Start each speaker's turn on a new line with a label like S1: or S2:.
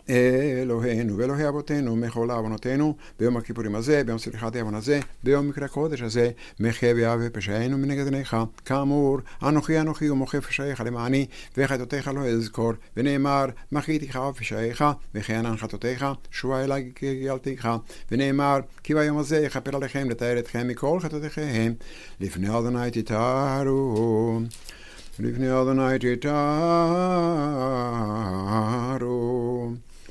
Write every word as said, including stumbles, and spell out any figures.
S1: אלוהינו ואלוהי אבותינו, מכל עוונותינו, ביום הכיפורים הזה, ביום סליחת העוון הזה, ביום מקרא הקודש הזה, מחה ויעבה פשענו מנגד עיניך, כאמור, אנוכי אנוכי ומוחה פשעיך למעני, וחטאותיך לא אזכור, ונאמר, מחיתיך ופשעיך, וכהנן חטאותיך, שועה אלי גאלתיך, ונאמר, כי ביום הזה יכפר עליכם לתאר אתכם מכל חטאותיכם, לפני אדוני תתארו. לפני אדוני תתארו.